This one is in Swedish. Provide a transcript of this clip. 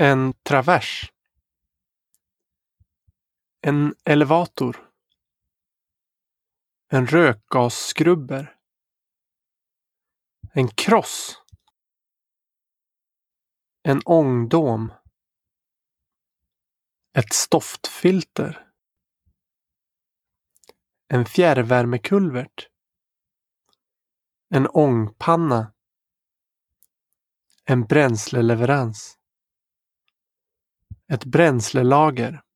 En travers. En elevator. En rökgasskrubber. En kross. En ångdom. Ett stoftfilter. En fjärrvärmekulvert. En ångpanna. En bränsleleverans. Ett bränslelager.